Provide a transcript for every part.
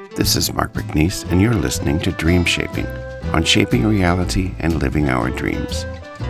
This is Mark McNeese, and you're listening to Dream Shaping on Shaping Reality and Living Our Dreams.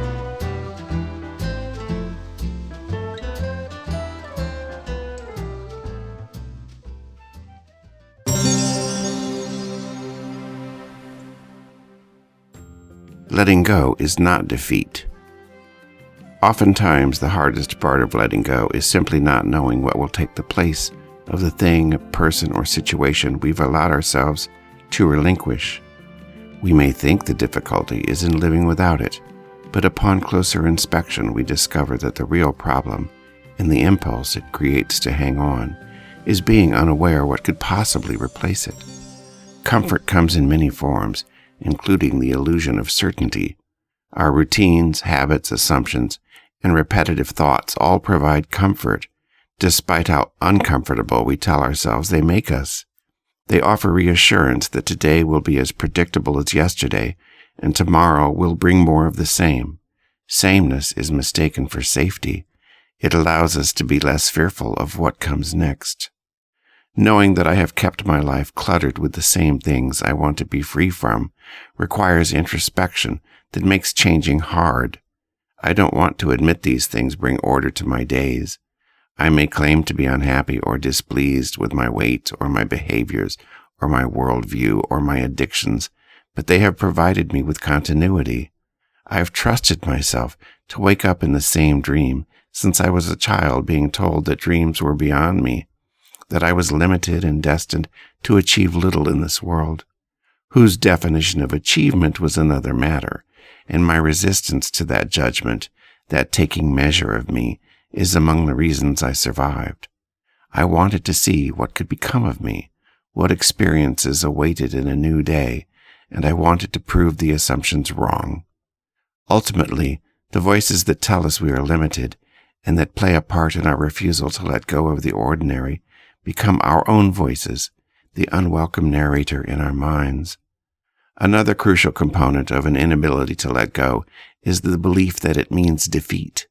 Letting go is not defeat. Oftentimes, the hardest part of letting go is simply not knowing what will take the place of the thing, person, or situation we've allowed ourselves to relinquish. We may think the difficulty is in living without it, but upon closer inspection, we discover that the real problem, and the impulse it creates to hang on, is being unaware what could possibly replace it. Comfort comes in many forms, including the illusion of certainty. Our routines, habits, assumptions, and repetitive thoughts all provide comfort, despite how uncomfortable we tell ourselves they make us. They offer reassurance that today will be as predictable as yesterday, and tomorrow will bring more of the same. Sameness is mistaken for safety. It allows us to be less fearful of what comes next. Knowing that I have kept my life cluttered with the same things I want to be free from requires introspection that makes changing hard. I don't want to admit these things bring order to my days. I may claim to be unhappy or displeased with my weight or my behaviors or my worldview or my addictions, but they have provided me with continuity. I have trusted myself to wake up in the same dream since I was a child, being told that dreams were beyond me, that I was limited and destined to achieve little in this world. Whose definition of achievement was another matter, and my resistance to that judgment, that taking measure of me, is among the reasons I survived. I wanted to see what could become of me, what experiences awaited in a new day, and I wanted to prove the assumptions wrong. Ultimately, the voices that tell us we are limited and that play a part in our refusal to let go of the ordinary become our own voices, the unwelcome narrator in our minds. Another crucial component of an inability to let go is the belief that it means defeat.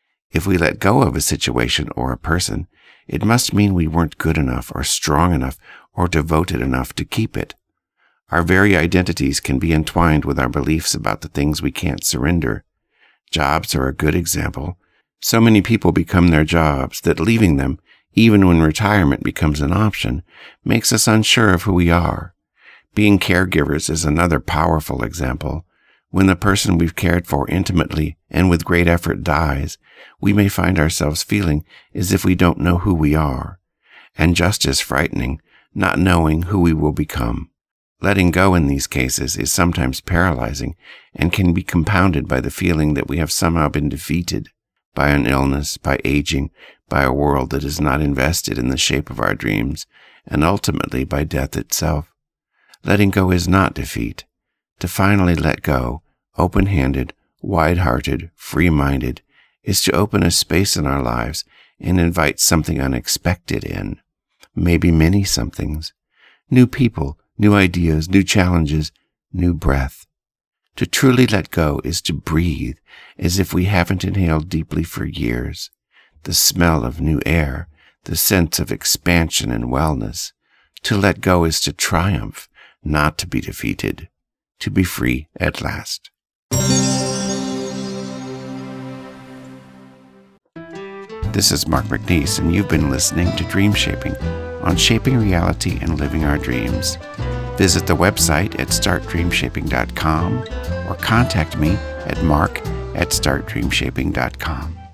If we let go of a situation or a person, it must mean we weren't good enough or strong enough or devoted enough to keep it. Our very identities can be entwined with our beliefs about the things we can't surrender. Jobs are a good example. So many people become their jobs that leaving them, even when retirement becomes an option, makes us unsure of who we are. Being caregivers is another powerful example. When the person we've cared for intimately and with great effort dies, we may find ourselves feeling as if we don't know who we are, and just as frightening, not knowing who we will become. Letting go in these cases is sometimes paralyzing and can be compounded by the feeling that we have somehow been defeated by an illness, by aging, by a world that is not invested in the shape of our dreams, and ultimately by death itself. Letting go is not defeat. To finally let go, open-handed, wide-hearted, free-minded, is to open a space in our lives and invite something unexpected in. Maybe many somethings. New people, new ideas, new challenges, new breath. To truly let go is to breathe as if we haven't inhaled deeply for years. The smell of new air, the sense of expansion and wellness. To let go is to triumph, not to be defeated. To be free at last. This is Mark McNeese, and you've been listening to Dream Shaping on Shaping Reality and Living Our Dreams. Visit the website at startdreamshaping.com or contact me at mark@startdreamshaping.com.